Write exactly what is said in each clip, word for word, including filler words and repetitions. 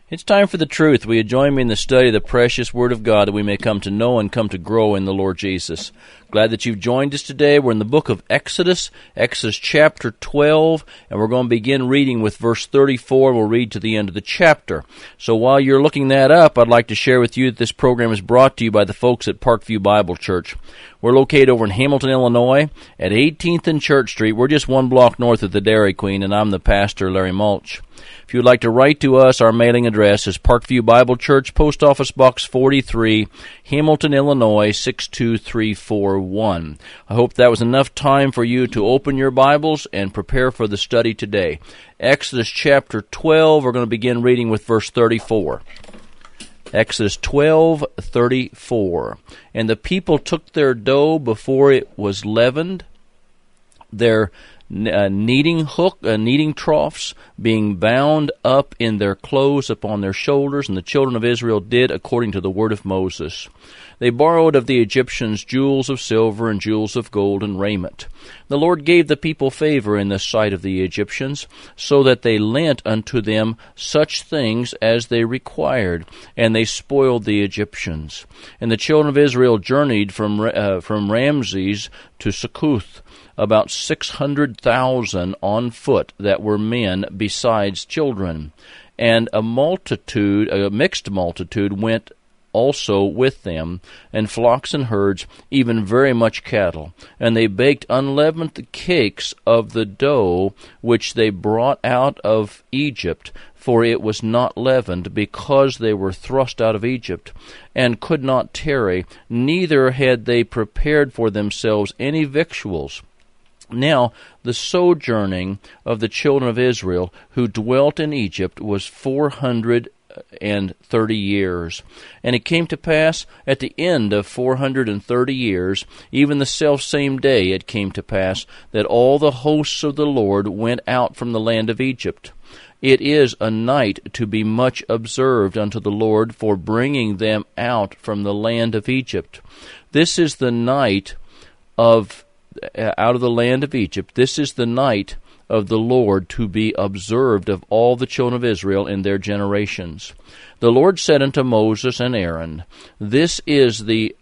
It's time for the truth. Will you join me in the study of the precious Word of God that we may come to know and come to grow in the Lord Jesus? Glad that you've joined us today. We're in the book of Exodus, Exodus chapter twelve, and we're going to begin reading with verse thirty-four. We'll read to the end of the chapter. So while you're looking that up, I'd like to share with you that this program is brought to you by the folks at Parkview Bible Church. We're located over in Hamilton, Illinois, at eighteenth and Church Street. We're just one block north of the Dairy Queen, and I'm the pastor, Larry Mulch. If you would like to write to us, our mailing address is Parkview Bible Church, Post Office Box forty-three, Hamilton, Illinois, six two three four one. I hope that was enough time for you to open your Bibles and prepare for the study today. Exodus chapter twelve, we're going to begin reading with verse thirty-four. Exodus twelve thirty-four. And the people took their dough before it was leavened, their Uh, kneading hook, uh, kneading troughs, being bound up in their clothes upon their shoulders, and the children of Israel did according to the word of Moses. They borrowed of the Egyptians jewels of silver and jewels of gold and raiment. The Lord gave the people favor in the sight of the Egyptians, so that they lent unto them such things as they required, and they spoiled the Egyptians. And the children of Israel journeyed from uh, from Ramses to Succoth, about six hundred thousand on foot that were men besides children. And a multitude, a mixed multitude, went also with them, and flocks and herds, even very much cattle. And they baked unleavened cakes of the dough which they brought out of Egypt, for it was not leavened, because they were thrust out of Egypt, and could not tarry, neither had they prepared for themselves any victuals. Now the sojourning of the children of Israel who dwelt in Egypt was four hundred and thirty years. And it came to pass at the end of four hundred and thirty years, even the selfsame day it came to pass, that all the hosts of the Lord went out from the land of Egypt. It is a night to be much observed unto the Lord for bringing them out from the land of Egypt. This is the night of out of the land of Egypt. This is the night of the Lord to be observed of all the children of Israel in their generations. The Lord said unto Moses and Aaron, This is the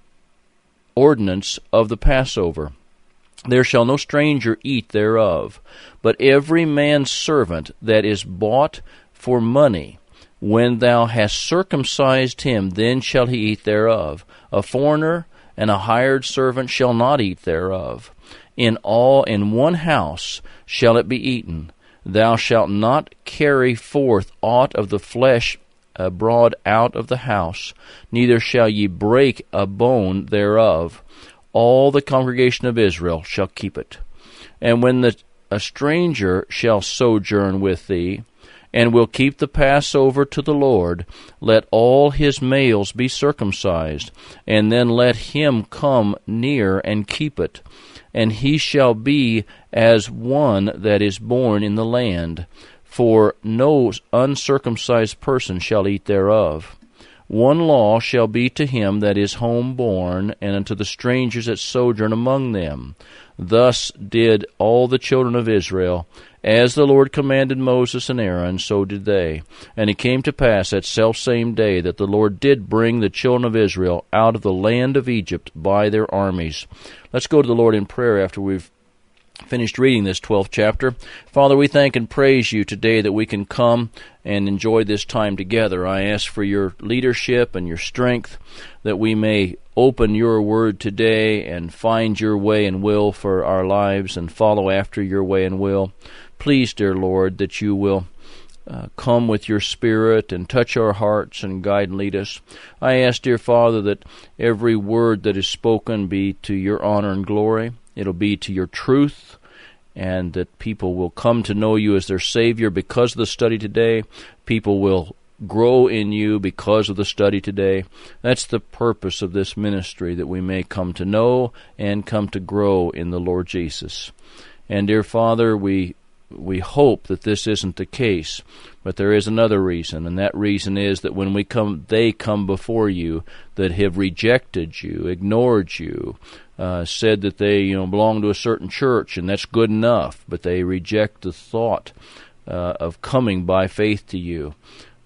ordinance of the Passover. There shall no stranger eat thereof, but every man's servant that is bought for money, when thou hast circumcised him, then shall he eat thereof. A foreigner and a hired servant shall not eat thereof. In all in one house shall it be eaten. Thou shalt not carry forth aught of the flesh abroad out of the house, neither shall ye break a bone thereof. All the congregation of Israel shall keep it. And when the, a stranger shall sojourn with thee, and will keep the Passover to the Lord, let all his males be circumcised, and then let him come near and keep it. And he shall be as one that is born in the land, for no uncircumcised person shall eat thereof. One law shall be to him that is homeborn, and unto the strangers that sojourn among them. Thus did all the children of Israel. As the Lord commanded Moses and Aaron, so did they. And it came to pass that selfsame day that the Lord did bring the children of Israel out of the land of Egypt by their armies. Let's go to the Lord in prayer after we've finished reading this twelfth chapter. Father, we thank and praise you today that we can come and enjoy this time together. I ask for your leadership and your strength, that we may open your word today and find your way and will for our lives and follow after your way and will. Please, dear Lord, that you will uh, come with your Spirit and touch our hearts and guide and lead us. I ask, dear Father, that every word that is spoken be to your honor and glory. It'll be to your truth, and that people will come to know you as their Savior because of the study today. People will grow in you because of the study today. That's the purpose of this ministry, that we may come to know and come to grow in the Lord Jesus. And dear Father, we we hope that this isn't the case, but there is another reason, and that reason is that when we come, they come before you that have rejected you, ignored you, uh, said that they you know belong to a certain church, and that's good enough, but they reject the thought uh, of coming by faith to you.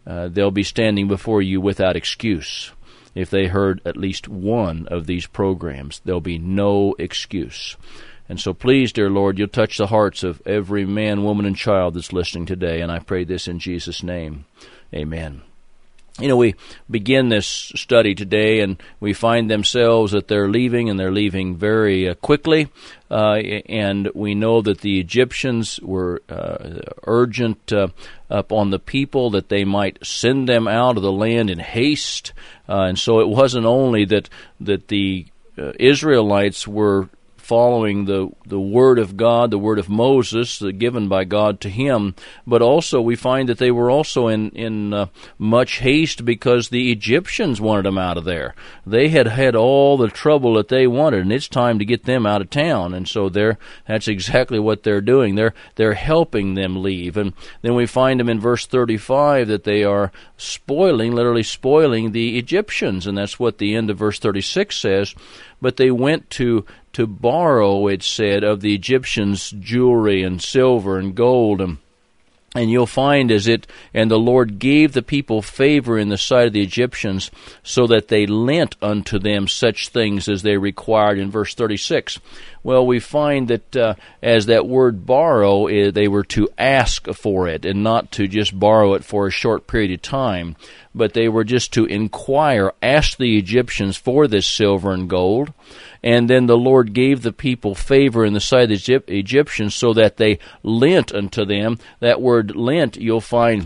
uh, they'll be standing before you without excuse. If they heard at least one of these programs, there'll be no excuse. And so please, dear Lord, you'll touch the hearts of every man, woman, and child that's listening today, and I pray this in Jesus' name. Amen. You know, we begin this study today, and we find themselves that they're leaving, and they're leaving very uh, quickly. Uh, and we know that the Egyptians were uh, urgent uh, up on the people that they might send them out of the land in haste. Uh, and so it wasn't only that that the uh, Israelites were following the, the word of God, the word of Moses, uh, given by God to him, but also we find that they were also in, in uh, much haste because the Egyptians wanted them out of there. They had had all the trouble that they wanted, and it's time to get them out of town. And so they're, that's exactly what they're doing. They're, they're helping them leave. And then we find them in verse thirty-five that they are spoiling, literally spoiling the Egyptians, and that's what the end of verse thirty-six says. But they went to to borrow, it said, of the Egyptians jewelry and silver and gold. And, and you'll find as it, and the Lord gave the people favor in the sight of the Egyptians, so that they lent unto them such things as they required in verse thirty-six. Well, we find that uh, as that word borrow, uh, they were to ask for it, and not to just borrow it for a short period of time, but they were just to inquire, ask the Egyptians for this silver and gold. And then the Lord gave the people favor in the sight of the Egyptians, so that they lent unto them. That word lent, you'll find,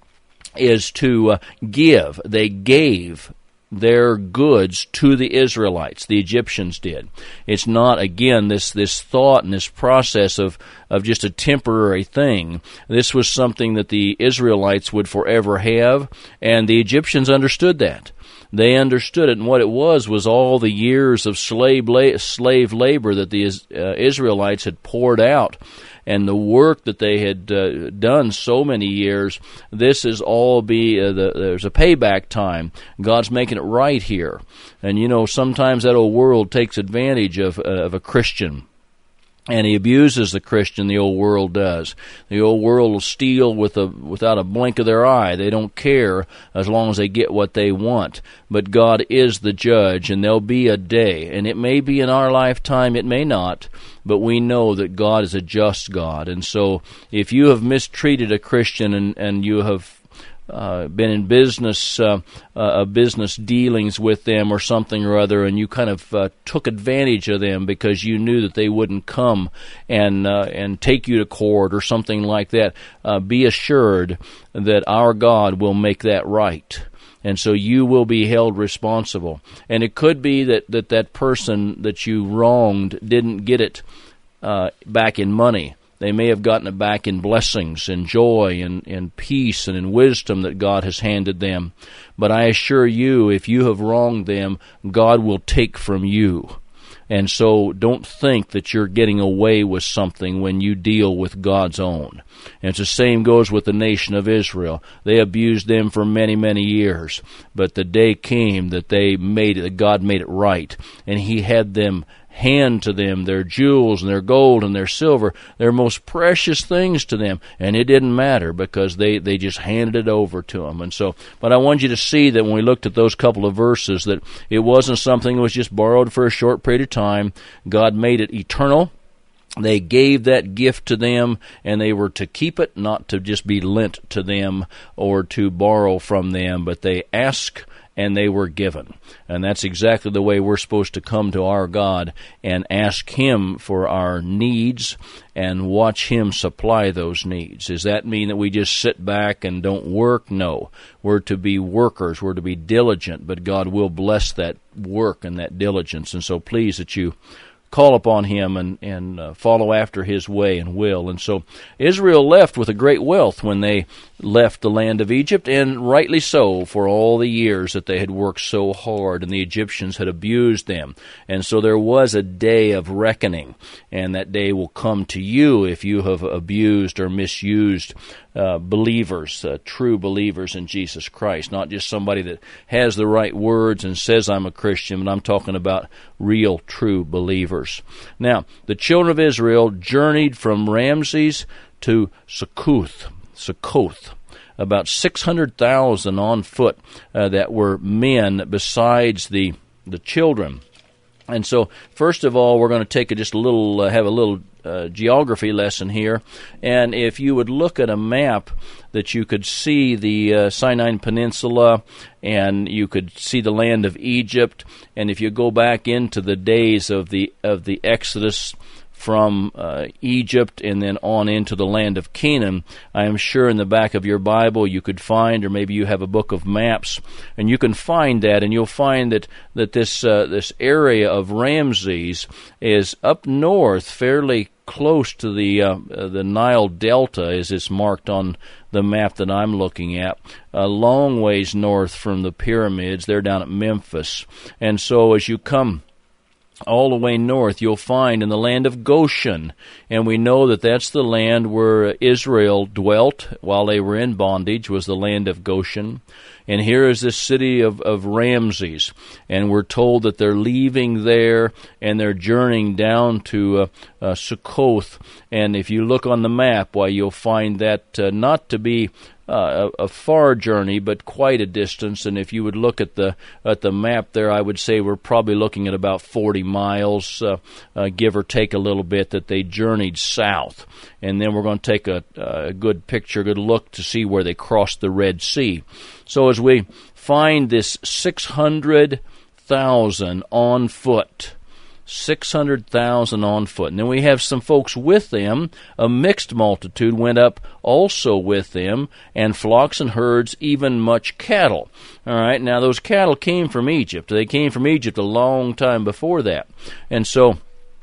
is to uh, give. They gave their goods to the Israelites. The Egyptians did. It's not, again, this, this thought and this process of, of just a temporary thing. This was something that the Israelites would forever have, and the Egyptians understood that. They understood it, and what it was was all the years of slave la- slave labor that the uh, Israelites had poured out, and the work that they had uh, done so many years. This is all be uh, the, there's a payback time. God's making it right here, and you know sometimes that old world takes advantage of uh, of a Christian. And he abuses the Christian, the old world does. The old world will steal with a, without a blink of their eye. They don't care as long as they get what they want. But God is the judge, and there'll be a day, and it may be in our lifetime, it may not, but we know that God is a just God. And so if you have mistreated a Christian and, and you have Uh, been in business, uh, uh, business dealings with them or something or other, and you kind of uh, took advantage of them because you knew that they wouldn't come and uh, and take you to court or something like that, uh, be assured that our God will make that right. And so you will be held responsible. And it could be that that, that person that you wronged didn't get it uh, back in money. They may have gotten it back in blessings and joy and, and peace and in wisdom that God has handed them. But I assure you, if you have wronged them, God will take from you. And so don't think that you're getting away with something when you deal with God's own. And it's the same goes with the nation of Israel. They abused them for many, many years. But the day came that they made it, that God made it right. And He had them hand to them their jewels and their gold and their silver, their most precious things to them, and it didn't matter because they, they just handed it over to them. And so, but I want you to see that when we looked at those couple of verses, that it wasn't something that was just borrowed for a short period of time. God made it eternal. They gave that gift to them, and they were to keep it, not to just be lent to them or to borrow from them, but they asked and they were given. And that's exactly the way we're supposed to come to our God and ask Him for our needs and watch Him supply those needs. Does that mean that we just sit back and don't work? No. We're to be workers. We're to be diligent, but God will bless that work and that diligence. And so please that you call upon Him and, and uh, follow after His way and will. And so Israel left with a great wealth when they left the land of Egypt, and rightly so, for all the years that they had worked so hard and the Egyptians had abused them. And so there was a day of reckoning, and that day will come to you if you have abused or misused uh, believers, uh, true believers in Jesus Christ, not just somebody that has the right words and says I'm a Christian, but I'm talking about real, true believers. Now, the children of Israel journeyed from Ramses to Succoth. Succoth. about six hundred thousand on foot uh, that were men besides the the children. And so, first of all, we're going to take a, just a little, uh, have a little uh, geography lesson here. And if you would look at a map, that you could see the uh, Sinai Peninsula, and you could see the land of Egypt. And if you go back into the days of the of the Exodus from uh, Egypt and then on into the land of Canaan, I am sure in the back of your Bible you could find, or maybe you have a book of maps, and you can find that, and you'll find that that this uh, this area of Ramses is up north, fairly close to the uh, uh, the Nile Delta, as it's marked on the map that I'm looking at, a long ways north from the pyramids. They're down at Memphis. And so as you come all the way north, you'll find in the land of Goshen, and we know that that's the land where Israel dwelt while they were in bondage, was the land of Goshen. And here is this city of, of Ramses, and we're told that they're leaving there, and they're journeying down to uh, uh, Sukkoth. And if you look on the map, why, you'll find that uh, not to be Uh, a, a far journey, but quite a distance. And if you would look at the at the map there, I would say we're probably looking at about forty miles, uh, uh, give or take a little bit, that they journeyed south. And then we're going to take a, a good picture, a good look to see where they crossed the Red Sea. So as we find this six hundred thousand on foot, six hundred thousand on foot. And then we have some folks with them. A mixed multitude went up also with them, and flocks and herds, even much cattle. All right, now those cattle came from Egypt. They came from Egypt a long time before that. And so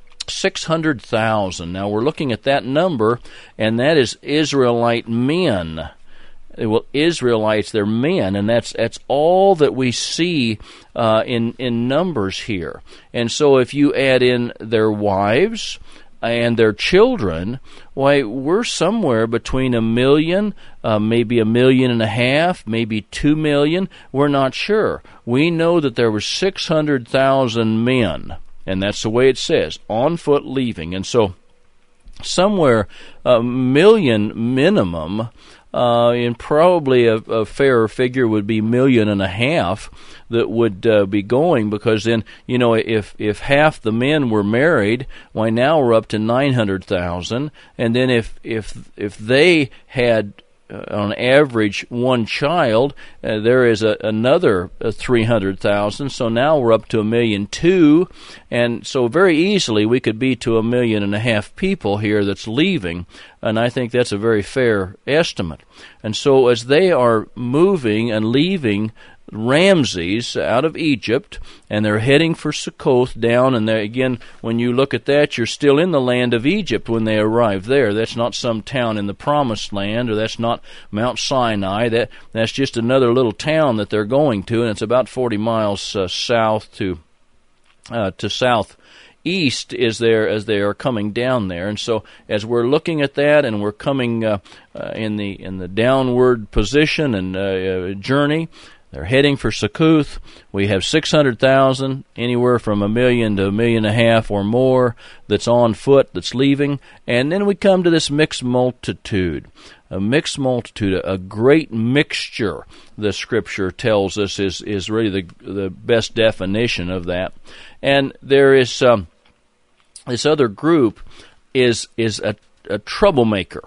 six hundred thousand. Now we're looking at that number, and that is Israelite men. Well, Israelites, they're men, and that's that's all that we see uh, in in numbers here. And so, if you add in their wives and their children, why, we're somewhere between a million, uh, maybe a million and a half, maybe two million. We're not sure. We know that there were six hundred thousand men, and that's the way it says, on foot leaving. And so, somewhere a million minimum. Uh, and probably a, a fairer figure would be million and a half that would uh, be going, because then, you know, if if half the men were married, why, now we're up to nine hundred thousand. And then if if if they had uh, on average one child, uh, there is a, another uh, three hundred thousand. So now we're up to a million two, and so very easily we could be to a million and a half people here that's leaving. And I think that's a very fair estimate. And so as they are moving and leaving Ramses out of Egypt, and they're heading for Sukkoth down, and again, when you look at that, you're still in the land of Egypt when they arrive there. That's not some town in the Promised Land, or that's not Mount Sinai. That That's just another little town that they're going to, and it's about forty miles uh, south to uh, to south. East is there as they are coming down there. And so as we're looking at that, and we're coming uh, uh, in the in the downward position and uh, journey, they're heading for Sukkoth. We have six hundred thousand, anywhere from a million to a million and a half or more, that's on foot, that's leaving. And then we come to this mixed multitude. A mixed multitude, a great mixture, the Scripture tells us, is, is really the, the best definition of that. And there is um, this other group is is a, a troublemaker.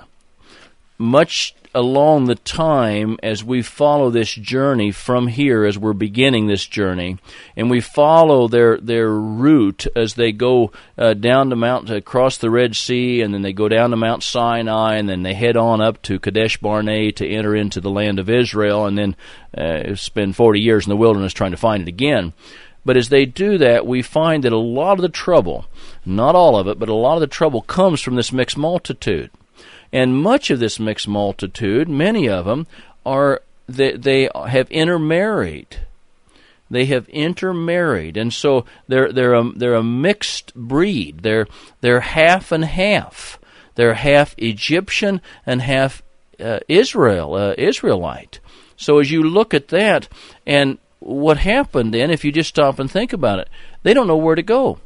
Much along the time as we follow this journey from here, as we're beginning this journey, and we follow their their route as they go uh, down to Mount, across the Red Sea, and then they go down to Mount Sinai, and then they head on up to Kadesh Barnea to enter into the land of Israel, and then uh, spend forty years in the wilderness trying to find it again. But as they do that, we find that a lot of the trouble, not all of it, but a lot of the trouble comes from this mixed multitude. And much of this mixed multitude, many of them, are they, they have intermarried. They have intermarried, and so they're they're a they're a mixed breed. They're they're half and half. They're half Egyptian and half uh, Israel uh, Israelite. So as you look at that, and what happened then, if you just stop and think about it, they don't know where to go.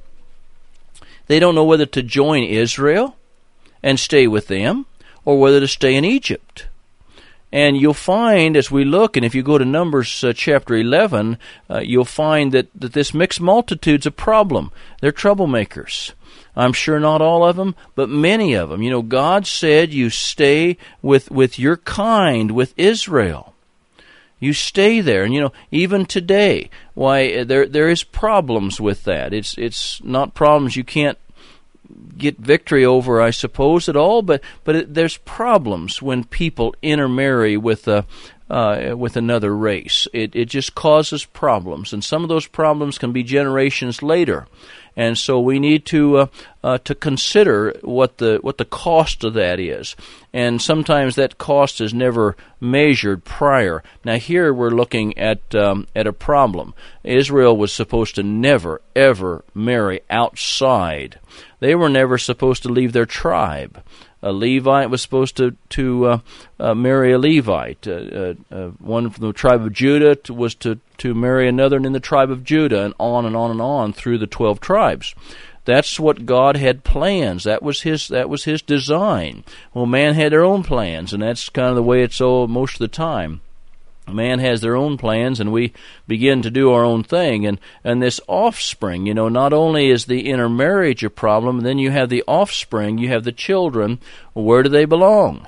They don't know whether to join Israel and stay with them, or whether to stay in Egypt. And you'll find, as we look, and if you go to Numbers uh, chapter eleven, uh, you'll find that, that this mixed multitude's a problem. They're troublemakers. I'm sure not all of them, but many of them. You know, God said you stay with, with your kind, with Israel. You stay there. And, you know, even today, why, there there is problems with that. It's it's not problems you can't get victory over, I suppose, at all, but but it, there's problems when people intermarry with a uh, with another race. It it just causes problems, and some of those problems can be generations later. And so we need to uh, uh, to consider what the what the cost of that is, and sometimes that cost is never measured prior. Now here we're looking at um, at a problem. Israel was supposed to never ever marry outside. They were never supposed to leave their tribe. A Levite was supposed to to uh, uh, marry a Levite. Uh, uh, uh, one from the tribe of Judah to, was to, to marry another in the tribe of Judah, and on and on and on through the twelve tribes. That's what God had plans. That was his. That was his design. Well, man had their own plans, and that's kind of the way it's all most of the time. Man has their own plans, and we begin to do our own thing. And, and this offspring, you know, not only is the intermarriage a problem, then you have the offspring, you have the children. Well, where do they belong?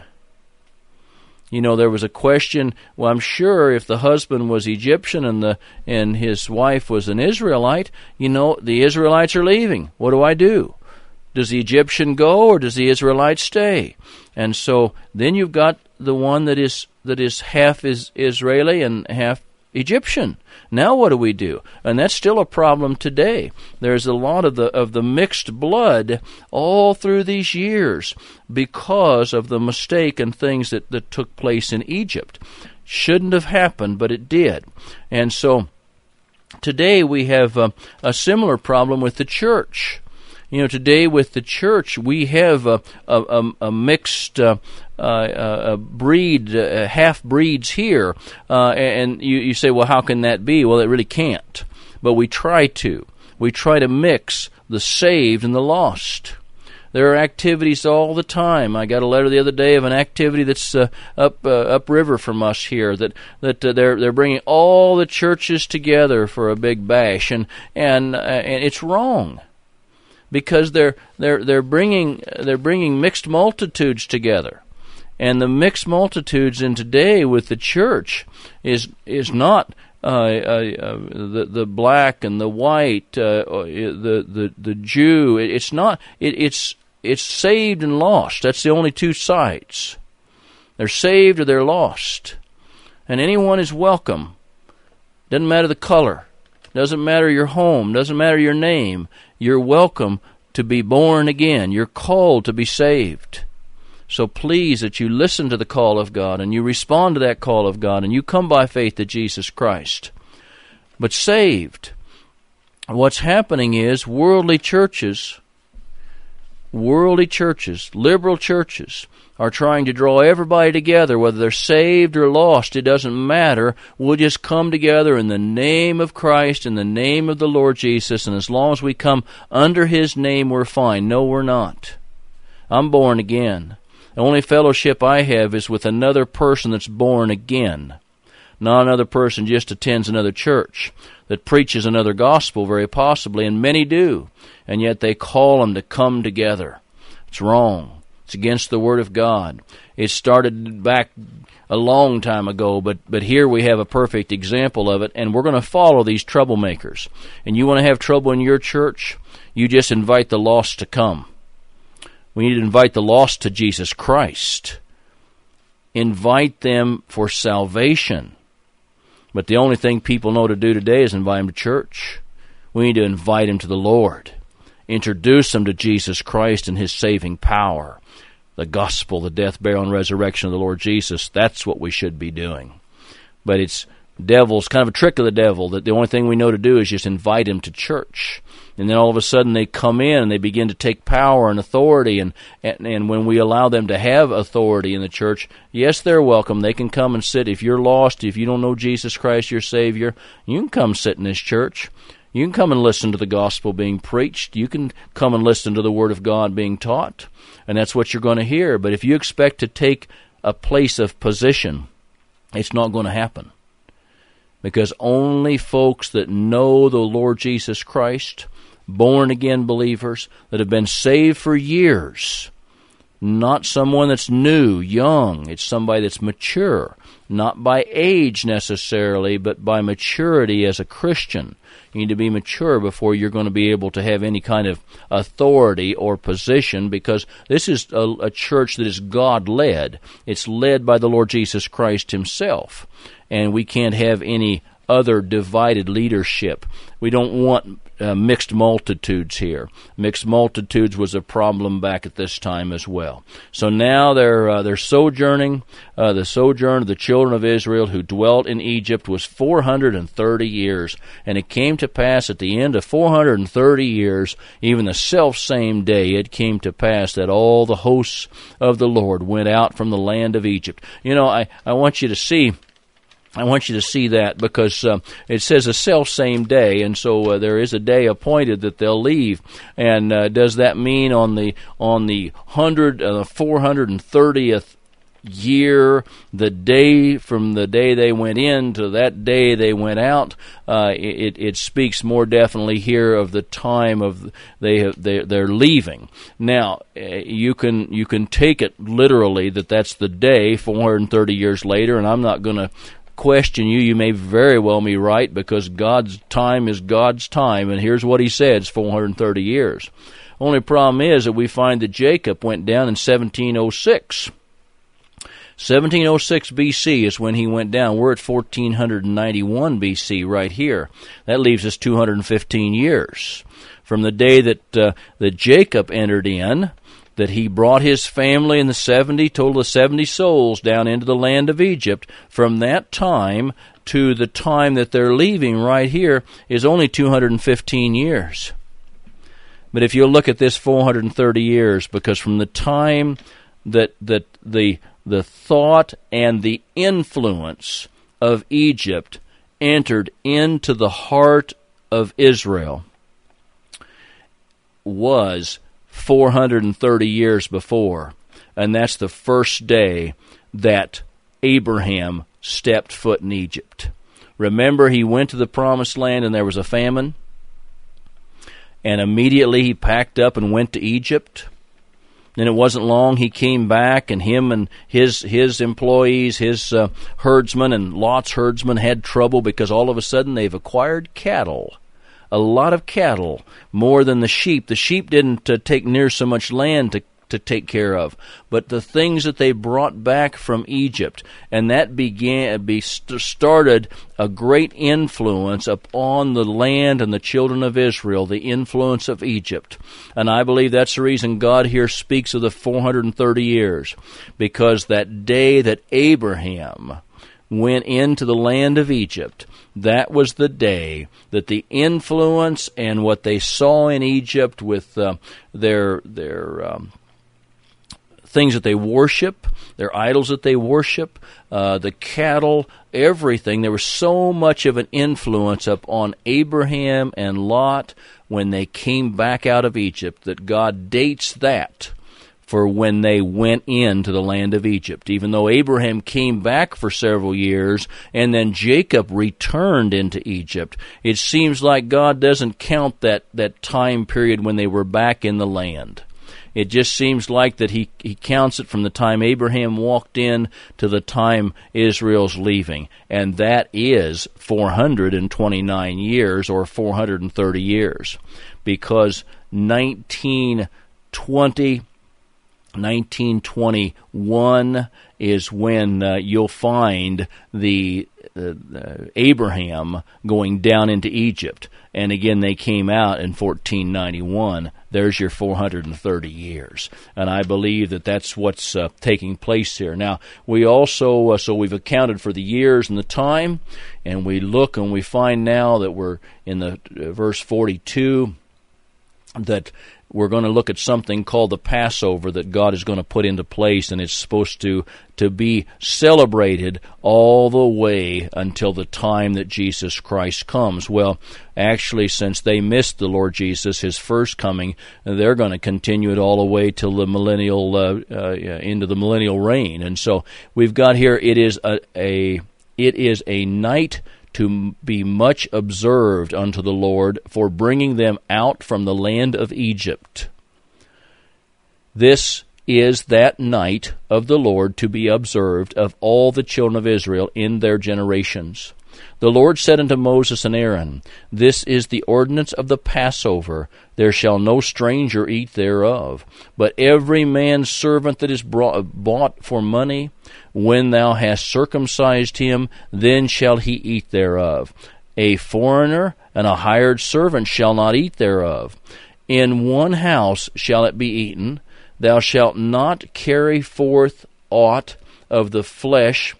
You know, there was a question, well, I'm sure if the husband was Egyptian and the and his wife was an Israelite, you know, the Israelites are leaving. What do I do? Does the Egyptian go, or does the Israelite stay? And so then you've got the one that is that is half is Israeli and half Egyptian. Now what do we do? And that's still a problem today. There's a lot of the of the mixed blood all through these years because of the mistake and things that, that took place in Egypt. Shouldn't have happened, but it did. And so today we have a, a similar problem with the church. You know, today with the church, we have a, a, a mixed uh, uh, a breed, uh, half-breeds here. Uh, and you, you say, well, how can that be? Well, it really can't. But we try to. We try to mix the saved and the lost. There are activities all the time. I got a letter the other day of an activity that's uh, up uh, upriver from us here that that uh, they're they're bringing all the churches together for a big bash, and and uh, and it's wrong. Because they're they're they're bringing they're bringing mixed multitudes together, and the mixed multitudes in today with the church is is not uh, uh, uh, the the black and the white, uh, the the the Jew. It's not. It, it's it's saved and lost. That's the only two sides. They're saved or they're lost, and anyone is welcome. Doesn't matter the color. Doesn't matter your home. Doesn't matter your name. You're welcome to be born again. You're called to be saved. So please that you listen to the call of God and you respond to that call of God and you come by faith to Jesus Christ. But saved, what's happening is worldly churches, worldly churches, liberal churches, are trying to draw everybody together, whether they're saved or lost, it doesn't matter. We'll just come together in the name of Christ, in the name of the Lord Jesus, and as long as we come under His name, we're fine. No, we're not. I'm born again. The only fellowship I have is with another person that's born again. Not another person just attends another church that preaches another gospel, very possibly, and many do, and yet they call them to come together. It's wrong. It's against the Word of God. It started back a long time ago, but, but here we have a perfect example of it, and we're going to follow these troublemakers. And you want to have trouble in your church? You just invite the lost to come. We need to invite the lost to Jesus Christ. Invite them for salvation. But the only thing people know to do today is invite them to church. We need to invite them to the Lord. Introduce them to Jesus Christ and His saving power. The gospel, the death, burial, and resurrection of the Lord Jesus. That's what we should be doing. But it's devil's kind of a trick of the devil that the only thing we know to do is just invite him to church. And then all of a sudden they come in and they begin to take power and authority. And, and, and when we allow them to have authority in the church, yes, they're welcome. They can come and sit. If you're lost, if you don't know Jesus Christ, your Savior, you can come sit in this church. You can come and listen to the gospel being preached. You can come and listen to the Word of God being taught. And that's what you're going to hear. But if you expect to take a place of position, it's not going to happen. Because only folks that know the Lord Jesus Christ, born-again believers, that have been saved for years, not someone that's new, young, it's somebody that's mature, not by age necessarily, but by maturity as a Christian. You need to be mature before you're going to be able to have any kind of authority or position, because this is a, a church that is God-led. It's led by the Lord Jesus Christ himself, and we can't have any other divided leadership. We don't want uh, mixed multitudes here. Mixed multitudes was a problem back at this time as well. So now they're uh, they're sojourning. Uh, the sojourn of the children of Israel who dwelt in Egypt was four hundred thirty years. And it came to pass at the end of four hundred thirty years, even the self-same day, it came to pass that all the hosts of the Lord went out from the land of Egypt. You know, I, I want you to see I want you to see that, because uh, it says a self-same day, and so uh, there is a day appointed that they'll leave. And uh, does that mean on the on the hundred, uh, four hundred thirtieth year, the day from the day they went in to that day they went out? Uh, it it speaks more definitely here of the time of they have, they they're leaving. Now uh, you can you can take it literally that that's the day four hundred thirty years later, and I'm not going to question you. You may very well be right, because God's time is God's time, and here's what he said, it's four hundred thirty years. Only problem is that we find that Jacob went down in seventeen oh six. seventeen oh six B C is when he went down. We're at fourteen ninety-one B C right here. That leaves us two hundred fifteen years from the day that uh, that Jacob entered in, that he brought his family and the seventy, total of seventy souls down into the land of Egypt. From that time to the time that they're leaving right here is only two hundred fifteen years. But if you look at this four hundred thirty years, because from the time that that the the thought and the influence of Egypt entered into the heart of Israel was four hundred thirty years before, and that's the first day that Abraham stepped foot in Egypt. Remember, he went to the promised land and there was a famine, and immediately he packed up and went to Egypt. Then it wasn't long he came back, and him and his his employees, his uh, herdsmen and Lot's herdsmen had trouble, because all of a sudden they've acquired cattle. A lot of cattle, more than the sheep. The sheep didn't uh, take near so much land to, to take care of, but the things that they brought back from Egypt, and that began be started a great influence upon the land and the children of Israel, the influence of Egypt. And I believe that's the reason God here speaks of the four hundred thirty years, because that day that Abraham went into the land of Egypt, that was the day that the influence and what they saw in Egypt with uh, their their um, things that they worship, their idols that they worship, uh, the cattle, everything. There was so much of an influence upon Abraham and Lot when they came back out of Egypt that God dates that for when they went into the land of Egypt. Even though Abraham came back for several years and then Jacob returned into Egypt, it seems like God doesn't count that, that time period when they were back in the land. It just seems like that he, he counts it from the time Abraham walked in to the time Israel's leaving. And that is four hundred twenty-nine years, or four hundred thirty years, because nineteen twenty nineteen twenty-one is when uh, you'll find the uh, uh, Abraham going down into Egypt, and again they came out in fourteen ninety-one. There's your four hundred thirty years, and I believe that that's what's uh, taking place here. Now we also uh, so we've accounted for the years and the time, and we look and we find now that we're in the uh, verse forty-two. that we're going to look at something called the Passover that God is going to put into place, and it's supposed to, to be celebrated all the way until the time that Jesus Christ comes. Well, actually, since they missed the Lord Jesus, His first coming, they're going to continue it all the way till the millennial, uh, uh, into the millennial reign. And so we've got here, it is a, a it is a night to be much observed unto the Lord for bringing them out from the land of Egypt. This is that night of the Lord to be observed of all the children of Israel in their generations. The Lord said unto Moses and Aaron, This is the ordinance of the Passover. There shall no stranger eat thereof. But every man's servant that is brought, bought for money, when thou hast circumcised him, then shall he eat thereof. A foreigner and a hired servant shall not eat thereof. In one house shall it be eaten. Thou shalt not carry forth aught of the flesh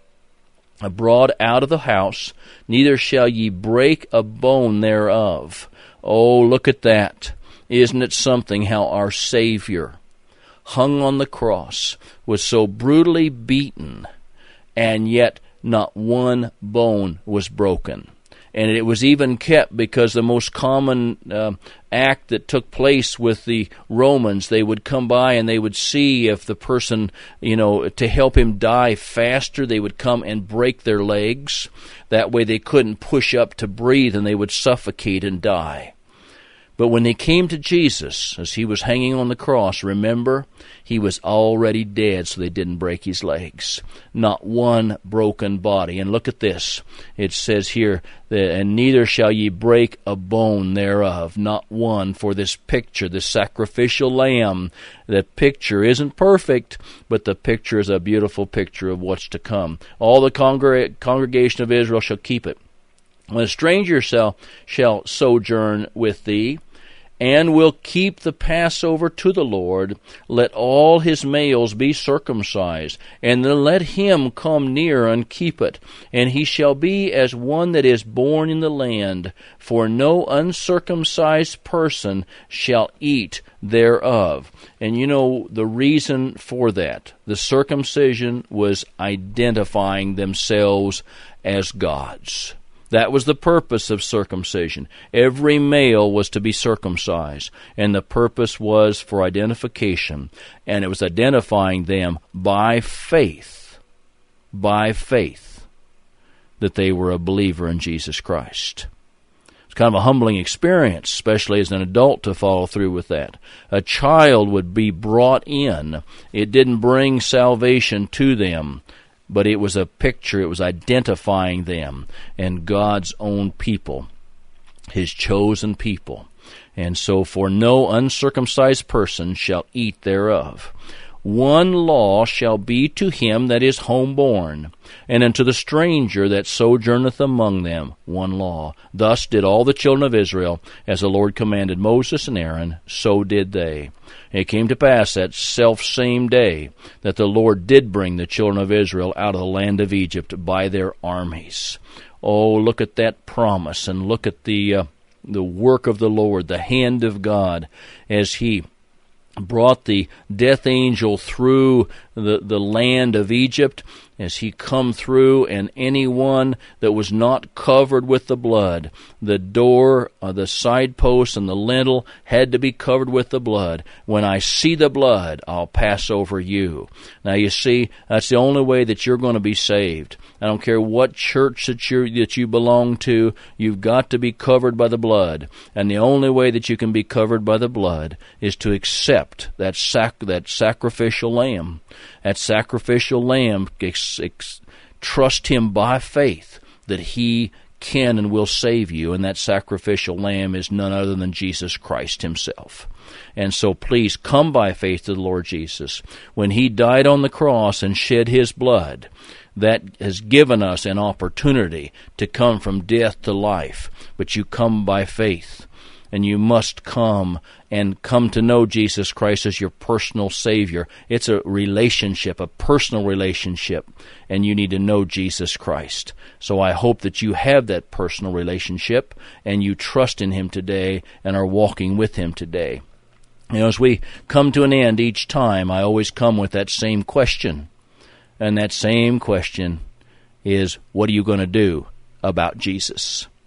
abroad out of the house, neither shall ye break a bone thereof. Oh, look at that. Isn't it something how our Savior, hung on the cross, was so brutally beaten, and yet not one bone was broken. And it was even kept because the most common uh, act that took place with the Romans, they would come by and they would see if the person, you know, to help him die faster, they would come and break their legs. That way they couldn't push up to breathe and they would suffocate and die. But when they came to Jesus, as he was hanging on the cross, remember, he was already dead, so they didn't break his legs. Not one broken body. And look at this. It says here, that, and neither shall ye break a bone thereof. Not one. For this picture, this sacrificial lamb, the picture isn't perfect, but the picture is a beautiful picture of what's to come. All the congreg- congregation of Israel shall keep it. When a stranger shall, shall sojourn with thee, and will keep the Passover to the Lord, let all his males be circumcised, and then let him come near and keep it. And he shall be as one that is born in the land, for no uncircumcised person shall eat thereof. And you know the reason for that. The circumcision was identifying themselves as gods. That was the purpose of circumcision. Every male was to be circumcised, and the purpose was for identification, and it was identifying them by faith, by faith, that they were a believer in Jesus Christ. It's kind of a humbling experience, especially as an adult, to follow through with that. A child would be brought in. It didn't bring salvation to them, but it was a picture, it was identifying them and God's own people, his chosen people. And so, for no uncircumcised person shall eat thereof. One law shall be to him that is homeborn, and unto the stranger that sojourneth among them one law. Thus did all the children of Israel, as the Lord commanded Moses and Aaron, so did they. It came to pass that self-same day that the Lord did bring the children of Israel out of the land of Egypt by their armies. Oh, look at that promise, and look at the uh, the work of the Lord, the hand of God, as he brought the death angel through the, the land of Egypt, as he come through, and anyone that was not covered with the blood, the door, uh, the side post, and the lintel had to be covered with the blood. When I see the blood, I'll pass over you. Now you see, that's the only way that you're going to be saved. I don't care what church that you that you belong to, you've got to be covered by the blood. And the only way that you can be covered by the blood is to accept that sac- that sacrificial lamb. That sacrificial lamb, ex- ex- trust him by faith that he can and will save you, and that sacrificial lamb is none other than Jesus Christ himself. And so please come by faith to the Lord Jesus. When he died on the cross and shed his blood, that has given us an opportunity to come from death to life, but you come by faith. and you must come and come to know Jesus Christ as your personal Savior. It's a relationship, a personal relationship, and you need to know Jesus Christ. So I hope that you have that personal relationship and you trust in Him today and are walking with Him today. You know, as we come to an end each time, I always come with that same question. And that same question is, what are you going to do about Jesus?